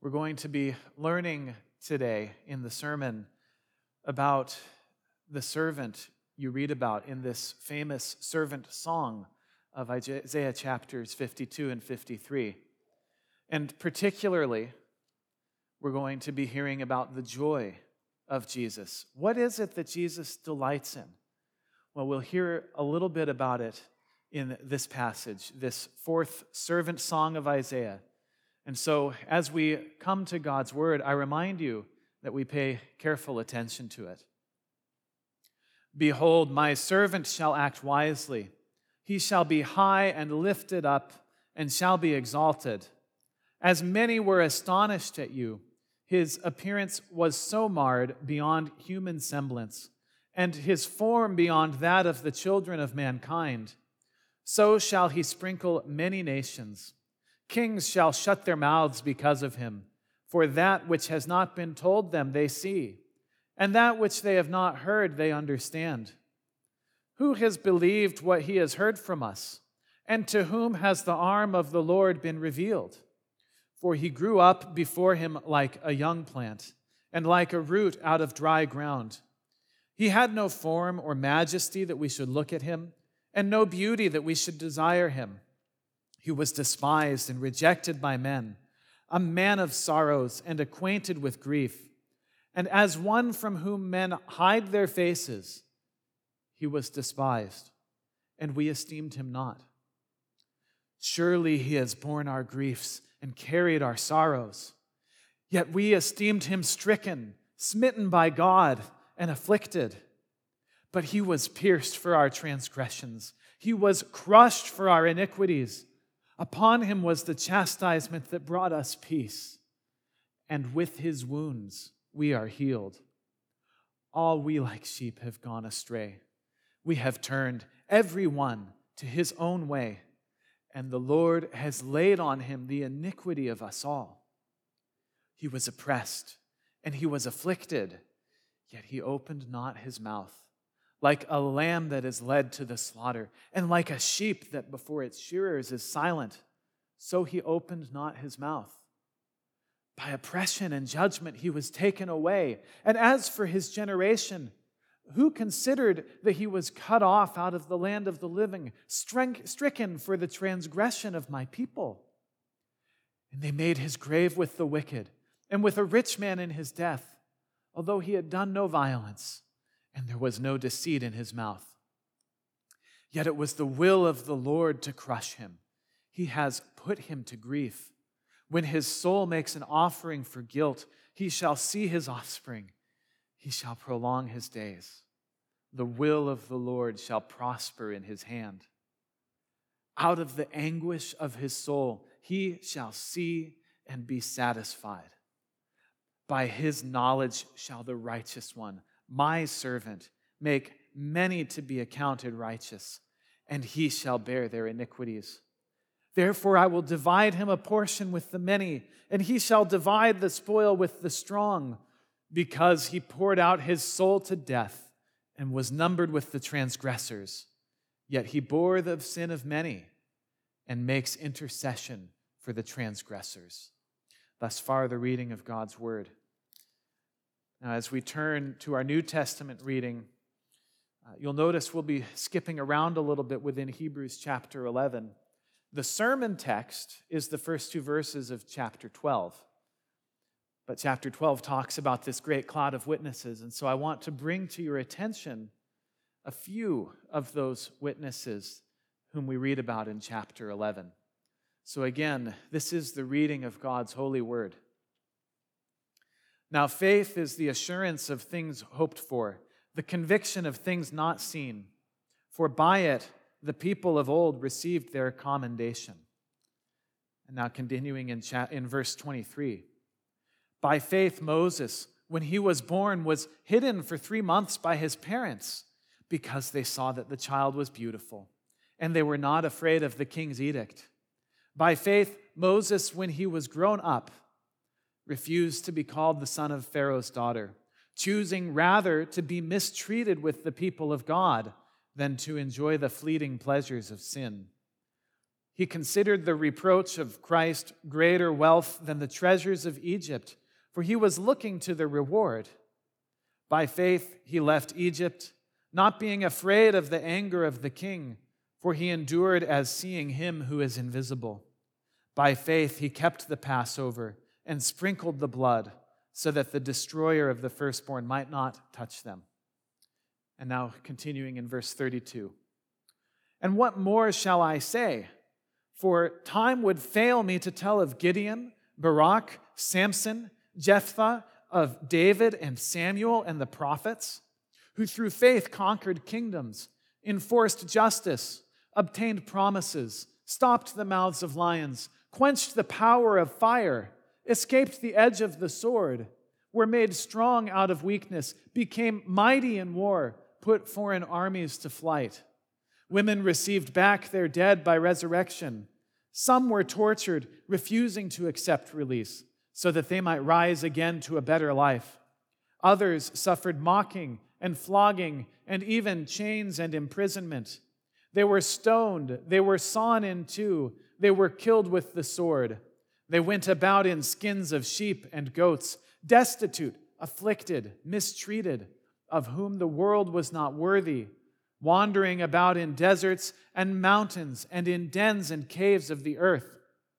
We're going to be learning today in the sermon about the servant you read about in this famous servant song of Isaiah chapters 52 and 53. And particularly, we're going to be hearing about the joy of Jesus. What is it that Jesus delights in? Well, we'll hear a little bit about it in this passage, this fourth servant song of Isaiah. And so, as we come to God's word, I remind you that we pay careful attention to it. Behold, my servant shall act wisely. He shall be high and lifted up, and shall be exalted. As many were astonished at you, his appearance was so marred beyond human semblance, and his form beyond that of the children of mankind. So shall he sprinkle many nations. Kings shall shut their mouths because of him, for that which has not been told them they see, and that which they have not heard they understand. Who has believed what he has heard from us, and to whom has the arm of the Lord been revealed? For he grew up before him like a young plant, and like a root out of dry ground. He had no form or majesty that we should look at him, and no beauty that we should desire him. He was despised and rejected by men, a man of sorrows and acquainted with grief. And as one from whom men hide their faces, he was despised, and we esteemed him not. Surely he has borne our griefs and carried our sorrows. Yet we esteemed him stricken, smitten by God, and afflicted. But he was pierced for our transgressions. He was crushed for our iniquities. Upon him was the chastisement that brought us peace, and with his wounds we are healed. All we like sheep have gone astray. We have turned every one to his own way, and the Lord has laid on him the iniquity of us all. He was oppressed, and he was afflicted, yet he opened not his mouth. Like a lamb that is led to the slaughter, and like a sheep that before its shearers is silent, so he opened not his mouth. By oppression and judgment he was taken away. And as for his generation, who considered that he was cut off out of the land of the living, stricken for the transgression of my people? And they made his grave with the wicked, and with a rich man in his death, although he had done no violence, and there was no deceit in his mouth. Yet it was the will of the Lord to crush him. He has put him to grief. When his soul makes an offering for guilt, he shall see his offspring. He shall prolong his days. The will of the Lord shall prosper in his hand. Out of the anguish of his soul, he shall see and be satisfied. By his knowledge shall the righteous one, my servant, make many to be accounted righteous, and he shall bear their iniquities. Therefore I will divide him a portion with the many, and he shall divide the spoil with the strong, because he poured out his soul to death and was numbered with the transgressors. Yet he bore the sin of many and makes intercession for the transgressors. Thus far, the reading of God's word. Now, as we turn to our New Testament reading, you'll notice we'll be skipping around a little bit within Hebrews chapter 11. The sermon text is the first two verses of chapter 12. But chapter 12 talks about this great cloud of witnesses, and so I want to bring to your attention a few of those witnesses whom we read about in chapter 11. So again, this is the reading of God's holy word. Now, faith is the assurance of things hoped for, the conviction of things not seen. For by it, the people of old received their commendation. And now continuing in verse 23. By faith, Moses, when he was born, was hidden for 3 months by his parents because they saw that the child was beautiful, and they were not afraid of the king's edict. By faith, Moses, when he was grown up, refused to be called the son of Pharaoh's daughter, choosing rather to be mistreated with the people of God than to enjoy the fleeting pleasures of sin. He considered the reproach of Christ greater wealth than the treasures of Egypt, for he was looking to the reward. By faith he left Egypt, not being afraid of the anger of the king, for he endured as seeing him who is invisible. By faith he kept the Passover and sprinkled the blood, so that the destroyer of the firstborn might not touch them. And now continuing in verse 32. And what more shall I say? For time would fail me to tell of Gideon, Barak, Samson, Jephthah, of David and Samuel and the prophets, who through faith conquered kingdoms, enforced justice, obtained promises, stopped the mouths of lions, quenched the power of fire, escaped the edge of the sword, were made strong out of weakness, became mighty in war, put foreign armies to flight. Women received back their dead by resurrection. Some were tortured, refusing to accept release, so that they might rise again to a better life. Others suffered mocking and flogging and even chains and imprisonment. They were stoned, they were sawn in two, they were killed with the sword. They went about in skins of sheep and goats, destitute, afflicted, mistreated, of whom the world was not worthy, wandering about in deserts and mountains and in dens and caves of the earth.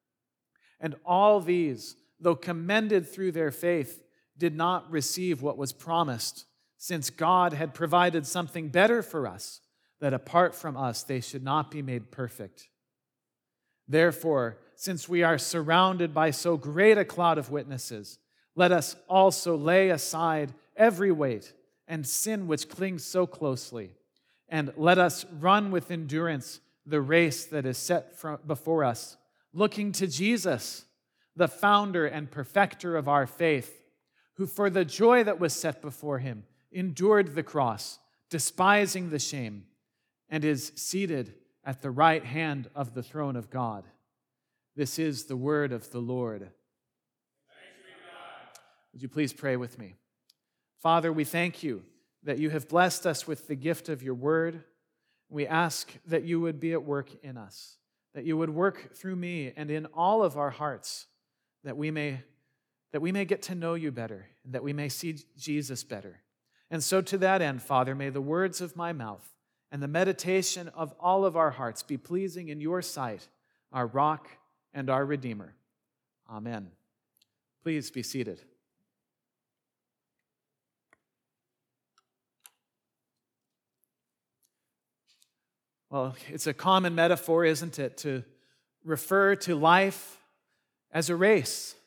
And all these, though commended through their faith, did not receive what was promised, since God had provided something better for us, that apart from us they should not be made perfect. Therefore, since we are surrounded by so great a cloud of witnesses, let us also lay aside every weight and sin which clings so closely, and let us run with endurance the race that is set before us, looking to Jesus, the founder and perfecter of our faith, who for the joy that was set before him endured the cross, despising the shame, and is seated at the right hand of the throne of God. This is the word of the Lord. Thanks be to God. Would you please pray with me? Father, we thank you that you have blessed us with the gift of your word. We ask that you would be at work in us, that you would work through me and in all of our hearts, that we may get to know you better, and that we may see Jesus better. And so to that end, Father, may the words of my mouth and the meditation of all of our hearts be pleasing in your sight, our rock and our Redeemer. Amen. Please be seated. Well, it's a common metaphor, isn't it, to refer to life as a race.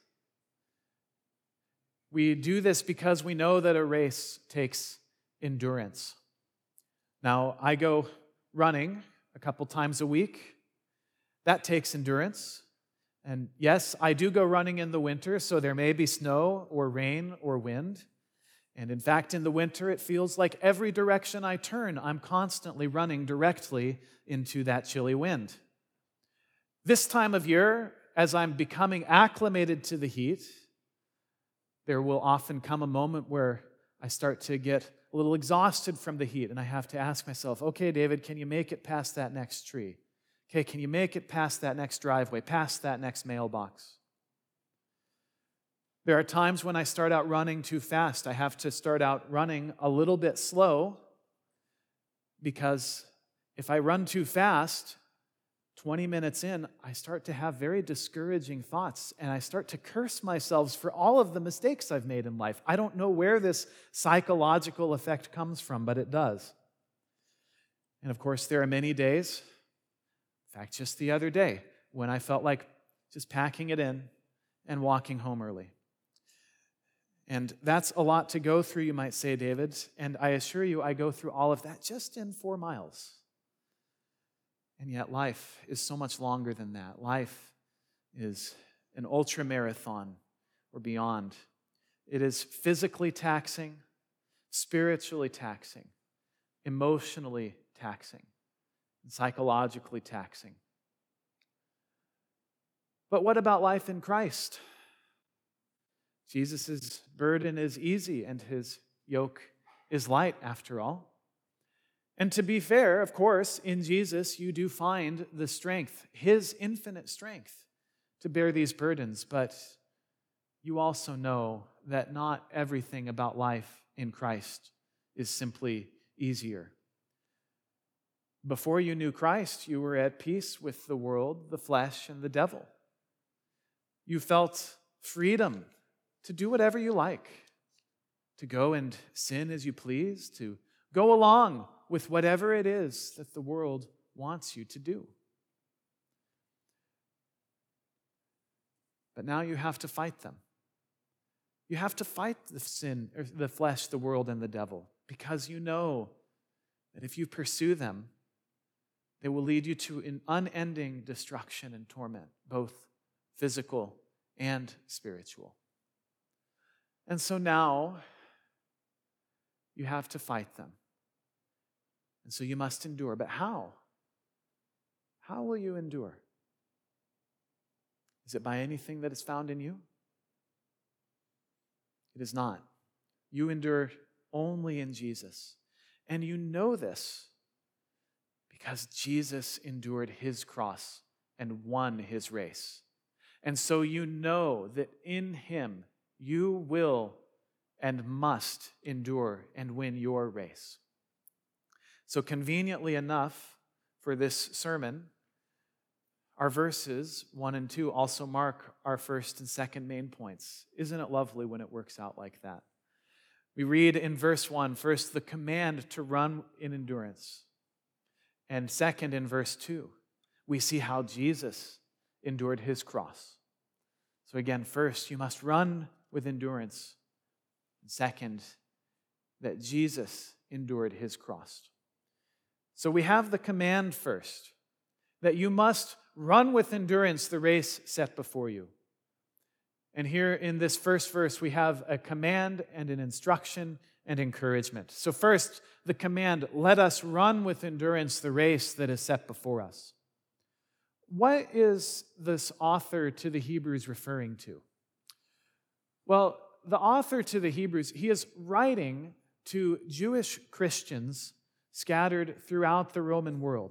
We do this because we know that a race takes endurance. Now, I go running a couple times a week. That takes endurance. And yes, I do go running in the winter, so there may be snow or rain or wind. And in fact, in the winter, it feels like every direction I turn, I'm constantly running directly into that chilly wind. This time of year, as I'm becoming acclimated to the heat, there will often come a moment where I start to get a little exhausted from the heat, and I have to ask myself, okay, David, can you make it past that next tree? Okay, can you make it past that next driveway, past that next mailbox? There are times when I start out running too fast. I have to start out running a little bit slow, because if I run too fast, 20 minutes in, I start to have very discouraging thoughts, and I start to curse myself for all of the mistakes I've made in life. I don't know where this psychological effect comes from, but it does. And of course, there are many days, in fact, just the other day, when I felt like just packing it in and walking home early. And that's a lot to go through, you might say, David. And I assure you, I go through all of that just in 4 miles. And yet life is so much longer than that. Life is an ultra marathon or beyond. It is physically taxing, spiritually taxing, emotionally taxing, and psychologically taxing. But what about life in Christ? Jesus' burden is easy and his yoke is light, after all. And to be fair, of course, in Jesus, you do find the strength, his infinite strength, to bear these burdens. But you also know that not everything about life in Christ is simply easier. Before you knew Christ, you were at peace with the world, the flesh, and the devil. You felt freedom to do whatever you like, to go and sin as you please, to go along with whatever it is that the world wants you to do. But now you have to fight them. You have to fight the sin, or the flesh, the world, and the devil, because you know that if you pursue them, they will lead you to an unending destruction and torment, both physical and spiritual. And so now you have to fight them. And so you must endure. But how? How will you endure? Is it by anything that is found in you? It is not. You endure only in Jesus. And you know this because Jesus endured his cross and won his race. And so you know that in him you will and must endure and win your race. So conveniently enough for this sermon, our verses 1 and 2 also mark our first and second main points. Isn't it lovely when it works out like that? We read in verse 1, first, the command to run in endurance. And second, in verse 2, we see how Jesus endured his cross. So again, first, you must run with endurance. And second, that Jesus endured his cross. So we have the command first, that you must run with endurance the race set before you. And here in this first verse, we have a command and an instruction and encouragement. So first, the command, let us run with endurance the race that is set before us. What is this author to the Hebrews referring to? Well, the author to the Hebrews, he is writing to Jewish Christians scattered throughout the Roman world.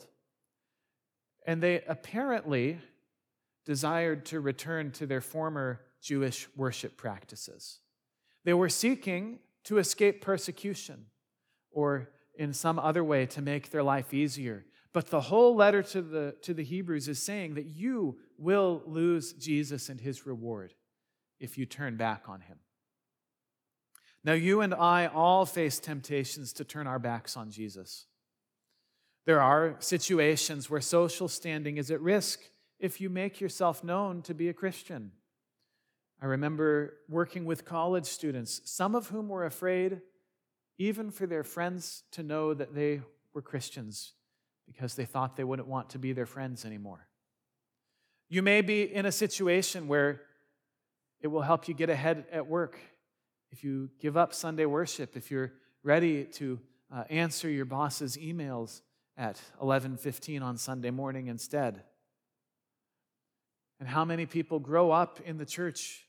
And they apparently desired to return to their former Jewish worship practices. They were seeking to escape persecution or in some other way to make their life easier. But the whole letter to the Hebrews is saying that you will lose Jesus and his reward if you turn back on him. Now, you and I all face temptations to turn our backs on Jesus. There are situations where social standing is at risk if you make yourself known to be a Christian. I remember working with college students, some of whom were afraid even for their friends to know that they were Christians because they thought they wouldn't want to be their friends anymore. You may be in a situation where it will help you get ahead at work if you give up Sunday worship, if you're ready to answer your boss's emails at 11:15 on Sunday morning instead. And how many people grow up in the church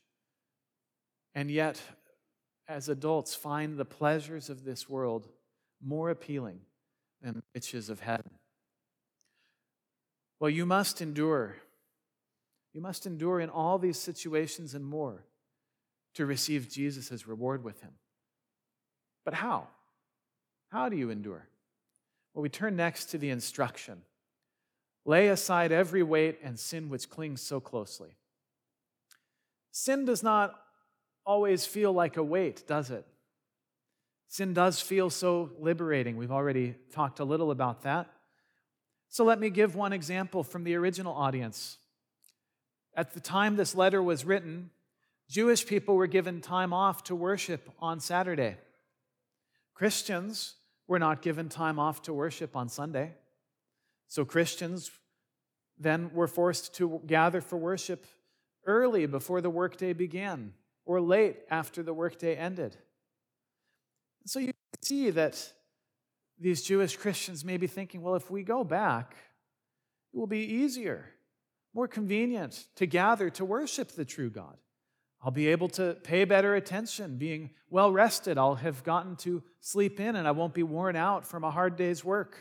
and yet, as adults, find the pleasures of this world more appealing than the riches of heaven? Well, you must endure. You must endure in all these situations and more to receive Jesus' reward with him. But how? How do you endure? Well, we turn next to the instruction. Lay aside every weight and sin which clings so closely. Sin does not always feel like a weight, does it? Sin does feel so liberating. We've already talked a little about that. So let me give one example from the original audience. At the time this letter was written, Jewish people were given time off to worship on Saturday. Christians were not given time off to worship on Sunday. So Christians then were forced to gather for worship early before the workday began or late after the workday ended. So you see that these Jewish Christians may be thinking, well, if we go back, it will be easier, more convenient to gather to worship the true God. I'll be able to pay better attention, being well rested. I'll have gotten to sleep in and I won't be worn out from a hard day's work.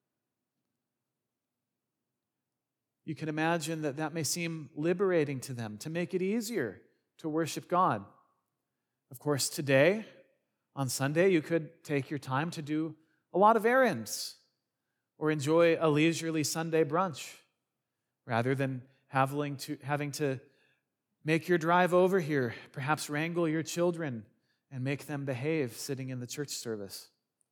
You can imagine that that may seem liberating to them, to make it easier to worship God. Of course, today, on Sunday, you could take your time to do a lot of errands or enjoy a leisurely Sunday brunch rather than having to make your drive over here, perhaps wrangle your children and make them behave sitting in the church service.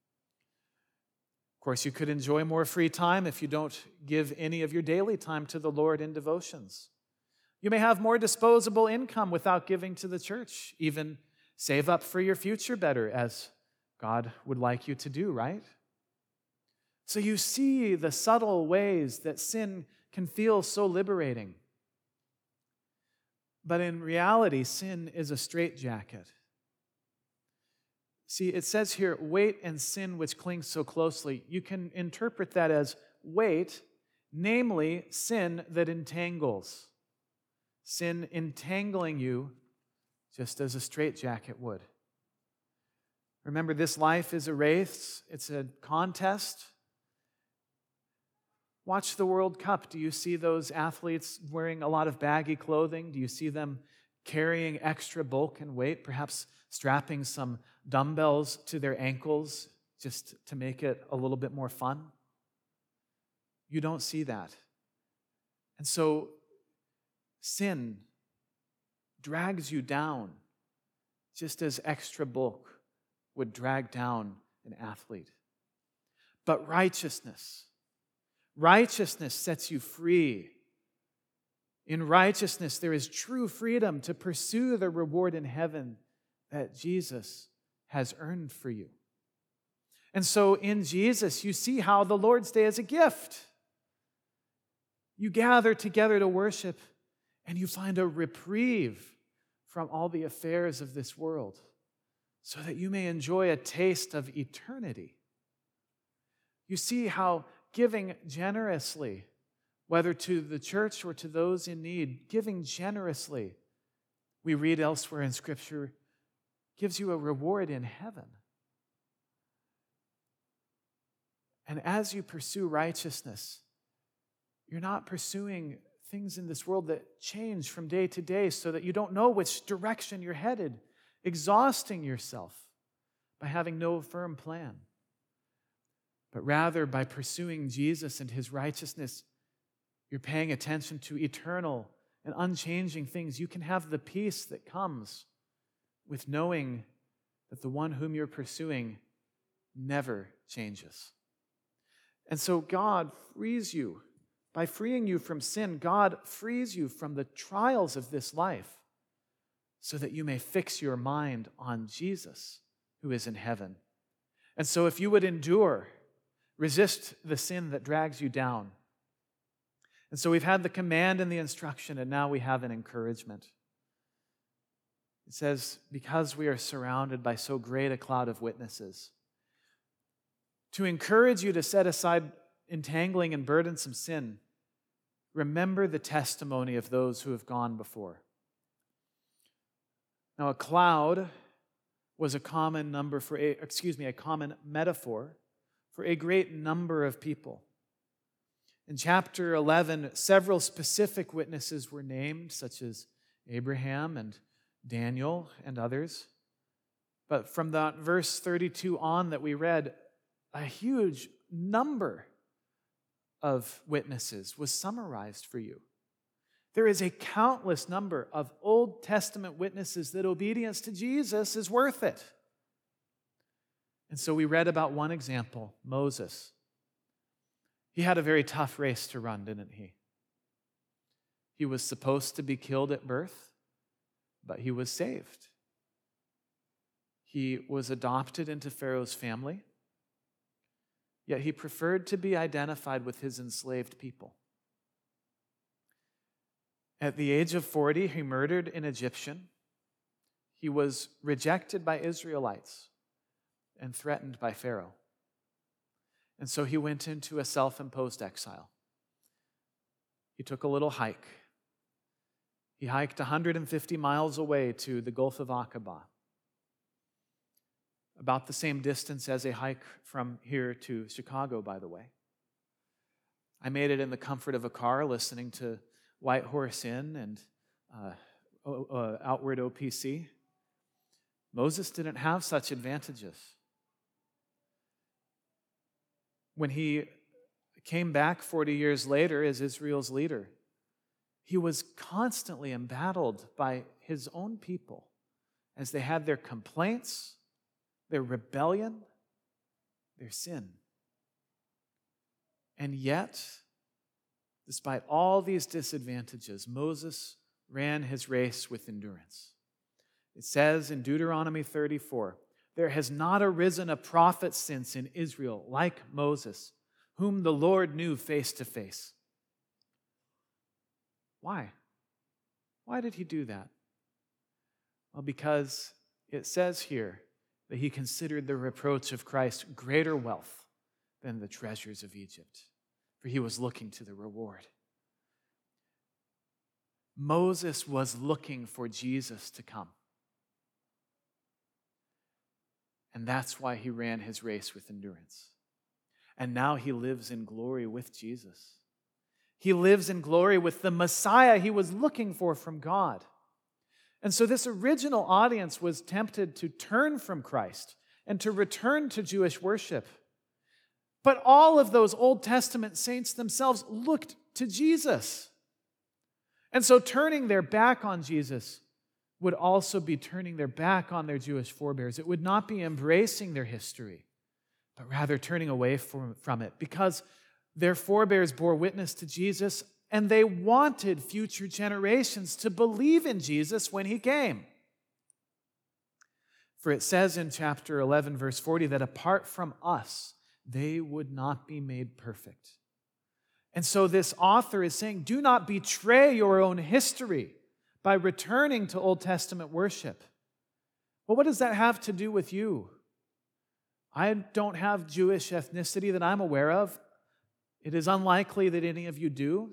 Of course, you could enjoy more free time if you don't give any of your daily time to the Lord in devotions. You may have more disposable income without giving to the church, even save up for your future better, as God would like you to do, right? So you see the subtle ways that sin can feel so liberating. But in reality, sin is a straitjacket. See, it says here, weight and sin which cling so closely. You can interpret that as weight, namely sin that entangles. Sin entangling you just as a straitjacket would. Remember, this life is a race. It's a contest. Watch the World Cup. Do you see those athletes wearing a lot of baggy clothing? Do you see them carrying extra bulk and weight, perhaps strapping some dumbbells to their ankles just to make it a little bit more fun? You don't see that. And so sin drags you down just as extra bulk would drag down an athlete. But righteousness sets you free. In righteousness, there is true freedom to pursue the reward in heaven that Jesus has earned for you. And so in Jesus, you see how the Lord's Day is a gift. You gather together to worship, and you find a reprieve from all the affairs of this world so that you may enjoy a taste of eternity. You see how giving generously, whether to the church or to those in need, giving generously, we read elsewhere in Scripture, gives you a reward in heaven. And as you pursue righteousness, you're not pursuing things in this world that change from day to day so that you don't know which direction you're headed, exhausting yourself by having no firm plan. But rather, by pursuing Jesus and His righteousness, you're paying attention to eternal and unchanging things. You can have the peace that comes with knowing that the one whom you're pursuing never changes. And so God frees you. By freeing you from sin, God frees you from the trials of this life so that you may fix your mind on Jesus who is in heaven. And so if you would endure, resist the sin that drags you down. And so we've had the command and the instruction, and now we have an encouragement. It says, because we are surrounded by so great a cloud of witnesses, to encourage you to set aside entangling and burdensome sin, remember the testimony of those who have gone before. Now, a cloud was a common metaphor for a great number of people. In chapter 11, several specific witnesses were named, such as Abraham and Daniel and others. But from that verse 32 on that we read, a huge number of witnesses was summarized for you. There is a countless number of Old Testament witnesses that obedience to Jesus is worth it. And so we read about one example, Moses. He had a very tough race to run, didn't he? He was supposed to be killed at birth, but he was saved. He was adopted into Pharaoh's family, yet he preferred to be identified with his enslaved people. At the age of 40, he murdered an Egyptian. He was rejected by Israelites and threatened by Pharaoh. And so he went into a self-imposed exile. He took a little hike. He hiked 150 miles away to the Gulf of Aqaba, about the same distance as a hike from here to Chicago, by the way. I made it in the comfort of a car, listening to White Horse Inn and Outward OPC. Moses didn't have such advantages. When he came back 40 years later as Israel's leader, he was constantly embattled by his own people as they had their complaints, their rebellion, their sin. And yet, despite all these disadvantages, Moses ran his race with endurance. It says in Deuteronomy 34, "There has not arisen a prophet since in Israel like Moses, whom the Lord knew face to face." Why? Why did he do that? Well, because it says here that he considered the reproach of Christ greater wealth than the treasures of Egypt, for he was looking to the reward. Moses was looking for Jesus to come. And that's why he ran his race with endurance. And now he lives in glory with Jesus. He lives in glory with the Messiah he was looking for from God. And so this original audience was tempted to turn from Christ and to return to Jewish worship. But all of those Old Testament saints themselves looked to Jesus. And so turning their back on Jesus would also be turning their back on their Jewish forebears. It would not be embracing their history, but rather turning away from it, because their forebears bore witness to Jesus and they wanted future generations to believe in Jesus when he came. For it says in chapter 11, verse 40, that apart from us, they would not be made perfect. And so this author is saying, do not betray your own history by returning to Old Testament worship. Well, what does that have to do with you? I don't have Jewish ethnicity that I'm aware of. It is unlikely that any of you do.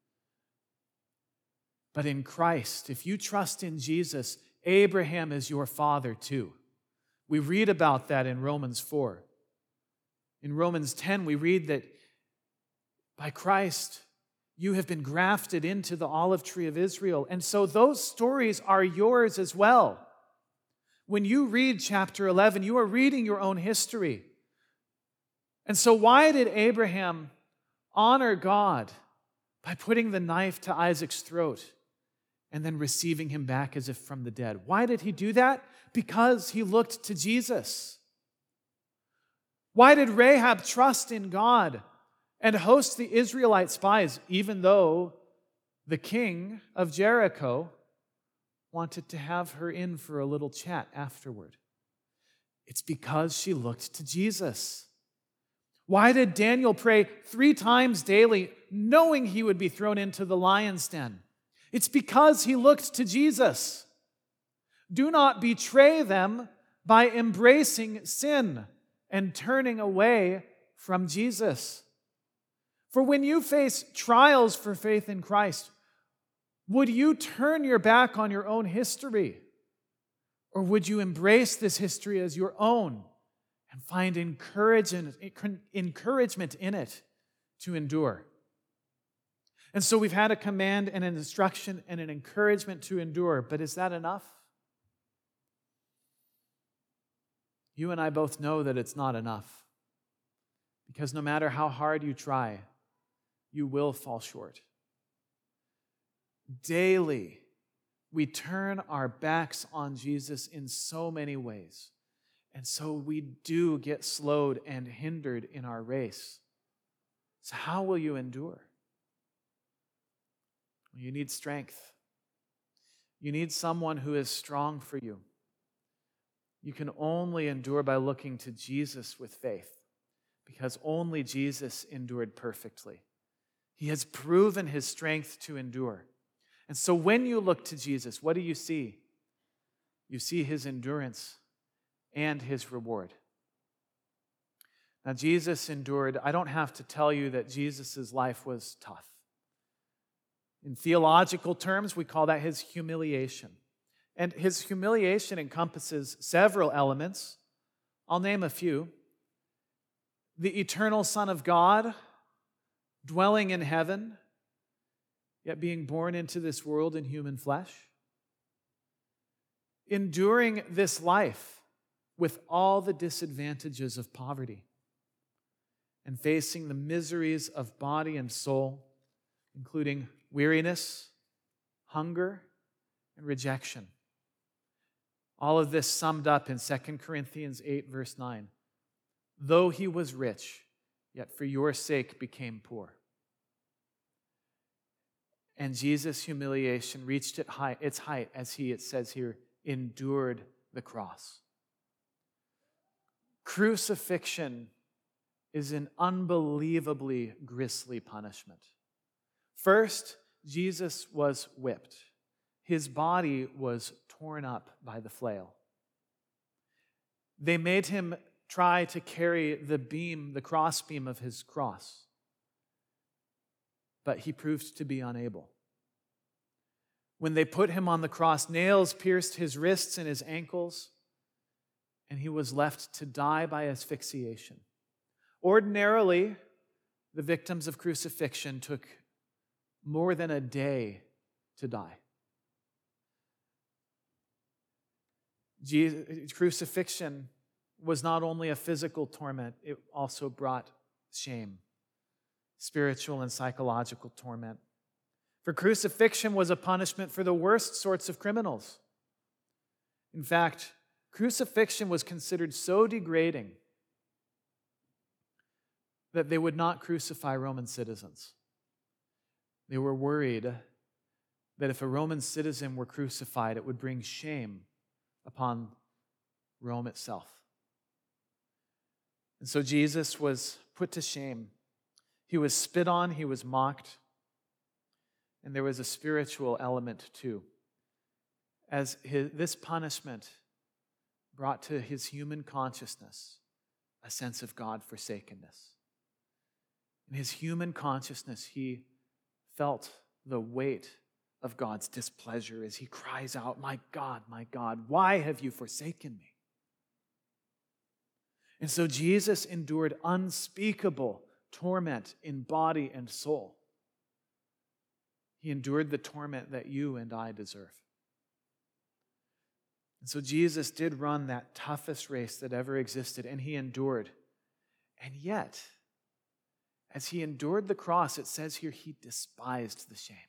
But in Christ, if you trust in Jesus, Abraham is your father too. We read about that in Romans 4. In Romans 10, we read that by Christ, you have been grafted into the olive tree of Israel. And so those stories are yours as well. When you read chapter 11, you are reading your own history. And so why did Abraham honor God by putting the knife to Isaac's throat and then receiving him back as if from the dead? Why did he do that? Because he looked to Jesus. Why did Rahab trust in God and host the Israelite spies, even though the king of Jericho wanted to have her in for a little chat afterward? It's because she looked to Jesus. Why did Daniel pray 3 times daily, knowing he would be thrown into the lion's den? It's because he looked to Jesus. Do not betray them by embracing sin and turning away from Jesus. For when you face trials for faith in Christ, would you turn your back on your own history? Or would you embrace this history as your own and find encouragement in it to endure? And so we've had a command and an instruction and an encouragement to endure, but is that enough? You and I both know that it's not enough, because no matter how hard you try, you will fall short. Daily, we turn our backs on Jesus in so many ways, and so we do get slowed and hindered in our race. So how will you endure? You need strength. You need someone who is strong for you. You can only endure by looking to Jesus with faith, because only Jesus endured perfectly. He has proven his strength to endure. And so when you look to Jesus, what do you see? You see his endurance and his reward. Now, Jesus endured. I don't have to tell you that Jesus' life was tough. In theological terms, we call that his humiliation. And his humiliation encompasses several elements. I'll name a few. The eternal Son of God, dwelling in heaven, yet being born into this world in human flesh. Enduring this life with all the disadvantages of poverty and facing the miseries of body and soul, including weariness, hunger, and rejection. All of this summed up in 2 Corinthians 8, verse 9. Though he was rich, yet for your sake became poor. And Jesus' humiliation reached its height as he, it says here, endured the cross. Crucifixion is an unbelievably grisly punishment. First, Jesus was whipped. His body was torn up by the flail. They made him try to carry the crossbeam of his cross, but he proved to be unable. When they put him on the cross, nails pierced his wrists and his ankles, and he was left to die by asphyxiation. Ordinarily, the victims of crucifixion took more than a day to die. Crucifixion was not only a physical torment, it also brought shame, spiritual and psychological torment. For crucifixion was a punishment for the worst sorts of criminals. In fact, crucifixion was considered so degrading that they would not crucify Roman citizens. They were worried that if a Roman citizen were crucified, it would bring shame upon Rome itself. And so Jesus was put to shame. He was spit on, he was mocked, and there was a spiritual element too. As this punishment brought to his human consciousness a sense of God forsakenness. In his human consciousness, he felt the weight of God's displeasure as he cries out, my God, why have you forsaken me?" And so Jesus endured unspeakable torment in body and soul. He endured the torment that you and I deserve. And so Jesus did run that toughest race that ever existed, and he endured. And yet, as he endured the cross, it says here, he despised the shame.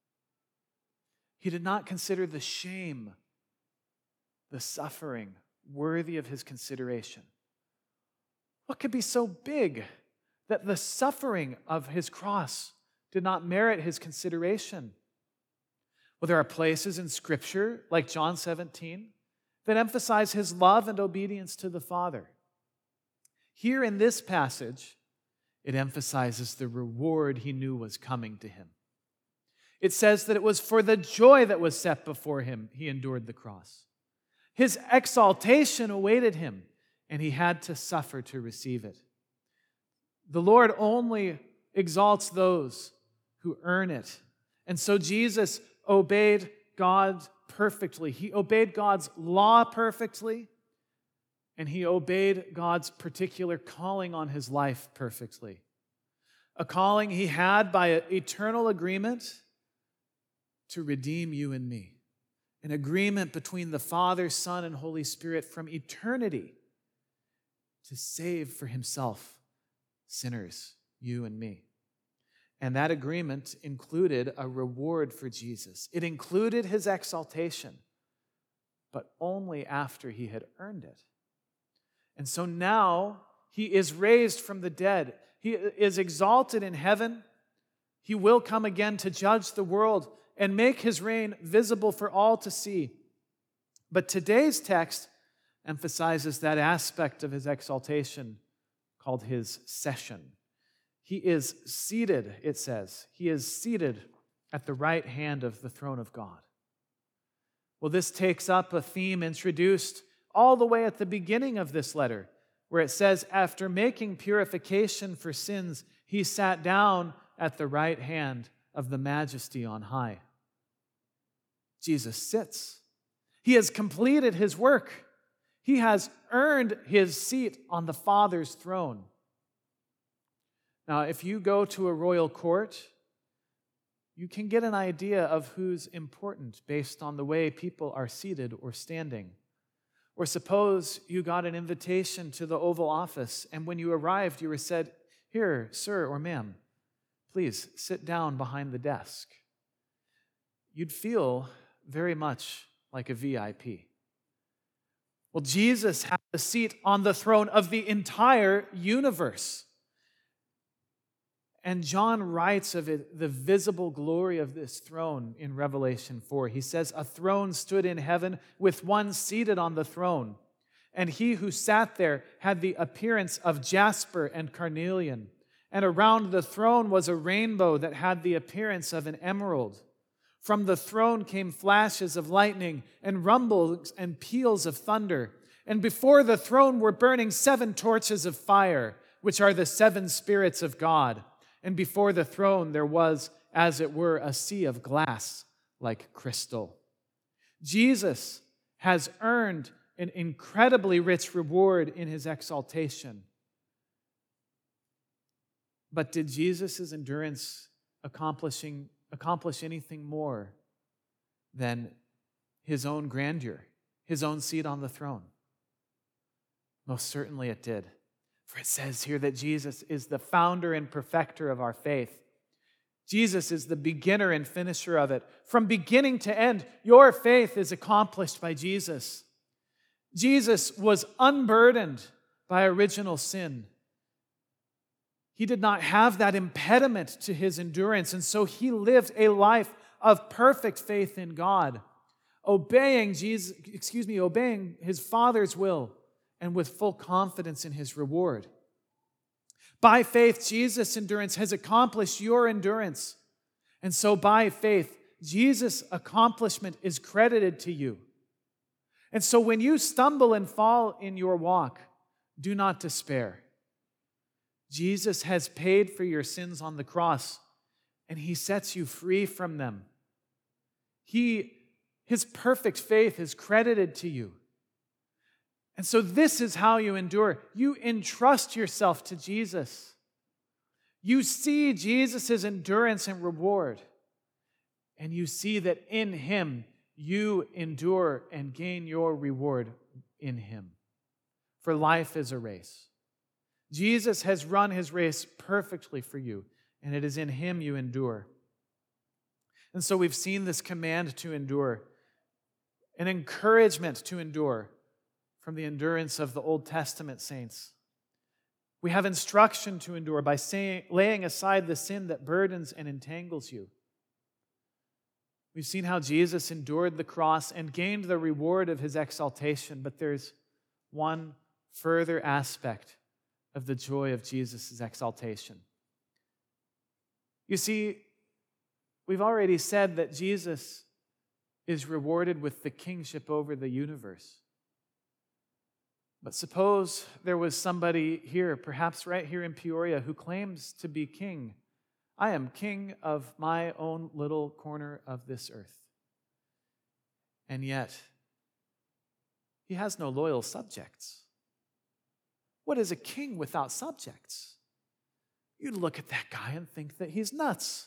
He did not consider the shame, the suffering, worthy of his consideration. What could be so big that the suffering of his cross did not merit his consideration? Well, there are places in Scripture, like John 17, that emphasize his love and obedience to the Father. Here in this passage, it emphasizes the reward he knew was coming to him. It says that it was for the joy that was set before him he endured the cross. His exaltation awaited him, and he had to suffer to receive it. The Lord only exalts those who earn it. And so Jesus obeyed God perfectly. He obeyed God's law perfectly, and he obeyed God's particular calling on his life perfectly. A calling he had by an eternal agreement to redeem you and me. An agreement between the Father, Son, and Holy Spirit from eternity to save for himself sinners, you and me. And that agreement included a reward for Jesus. It included his exaltation, but only after he had earned it. And so now he is raised from the dead. He is exalted in heaven. He will come again to judge the world and make his reign visible for all to see. But today's text emphasizes that aspect of his exaltation called his session. He is seated, it says. He is seated at the right hand of the throne of God. Well, this takes up a theme introduced all the way at the beginning of this letter, where it says, after making purification for sins, he sat down at the right hand of the majesty on high. Jesus sits. He has completed his work. He has earned his seat on the Father's throne. Now, if you go to a royal court, you can get an idea of who's important based on the way people are seated or standing. Or suppose you got an invitation to the Oval Office, and when you arrived, you were said, "Here, sir or ma'am, please sit down behind the desk." You'd feel very much like a VIP. Well, Jesus had a seat on the throne of the entire universe. And John writes of it, the visible glory of this throne in Revelation 4. He says, "A throne stood in heaven with one seated on the throne. And he who sat there had the appearance of jasper and carnelian. And around the throne was a rainbow that had the appearance of an emerald. From the throne came flashes of lightning and rumbles and peals of thunder. And before the throne were burning 7 torches of fire, which are the 7 spirits of God. And before the throne there was, as it were, a sea of glass like crystal." Jesus has earned an incredibly rich reward in his exaltation. But did Jesus' endurance accomplish anything more than his own grandeur, his own seat on the throne? Most certainly it did. For it says here that Jesus is the founder and perfecter of our faith. Jesus is the beginner and finisher of it. From beginning to end, your faith is accomplished by Jesus. Jesus was unburdened by original sin. He did not have that impediment to his endurance, and so he lived a life of perfect faith in God, obeying his Father's will, and with full confidence in his reward. By faith, Jesus' endurance has accomplished your endurance. And so by faith, Jesus' accomplishment is credited to you. And so when you stumble and fall in your walk, do not despair. Jesus has paid for your sins on the cross, and he sets you free from them. His perfect faith is credited to you. And so this is how you endure. You entrust yourself to Jesus. You see Jesus' endurance and reward. And you see that in him, you endure and gain your reward in him. For life is a race. Jesus has run his race perfectly for you, and it is in him you endure. And so we've seen this command to endure, an encouragement to endure, from the endurance of the Old Testament saints. We have instruction to endure by laying aside the sin that burdens and entangles you. We've seen how Jesus endured the cross and gained the reward of his exaltation, but there's one further aspect of the joy of Jesus' exaltation. You see, we've already said that Jesus is rewarded with the kingship over the universe. But suppose there was somebody here, perhaps right here in Peoria, who claims to be king. I am king of my own little corner of this earth. And yet, he has no loyal subjects. What is a king without subjects? You'd look at that guy and think that he's nuts.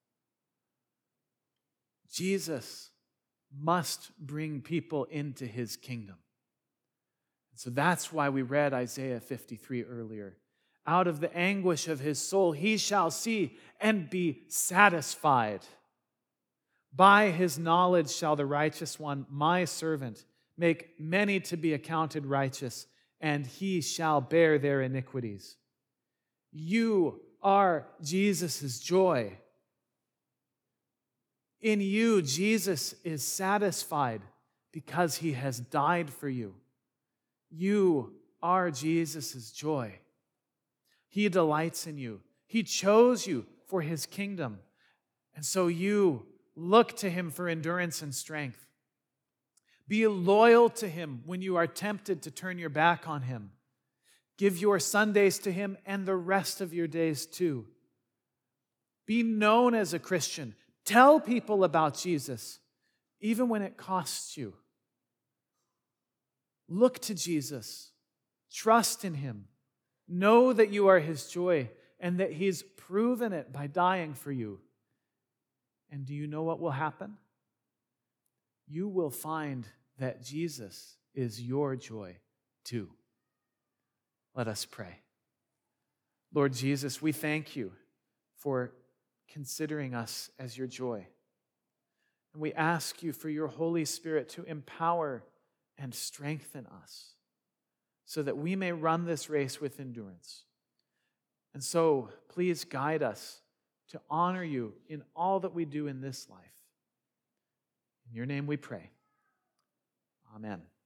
Jesus must bring people into his kingdom. So that's why we read Isaiah 53 earlier. Out of the anguish of his soul, he shall see and be satisfied. By his knowledge shall the righteous one, my servant, make many to be accounted righteous, and he shall bear their iniquities. You are Jesus' joy. In you, Jesus is satisfied because he has died for you. You are Jesus' joy. He delights in you. He chose you for his kingdom. And so you look to him for endurance and strength. Be loyal to him when you are tempted to turn your back on him. Give your Sundays to him and the rest of your days too. Be known as a Christian. Tell people about Jesus, even when it costs you. Look to Jesus. Trust in him. Know that you are his joy and that he's proven it by dying for you. And do you know what will happen? You will find that Jesus is your joy too. Let us pray. Lord Jesus, we thank you for considering us as your joy. And we ask you for your Holy Spirit to empower and strengthen us so that we may run this race with endurance. And so, please guide us to honor you in all that we do in this life. In your name we pray. Amen.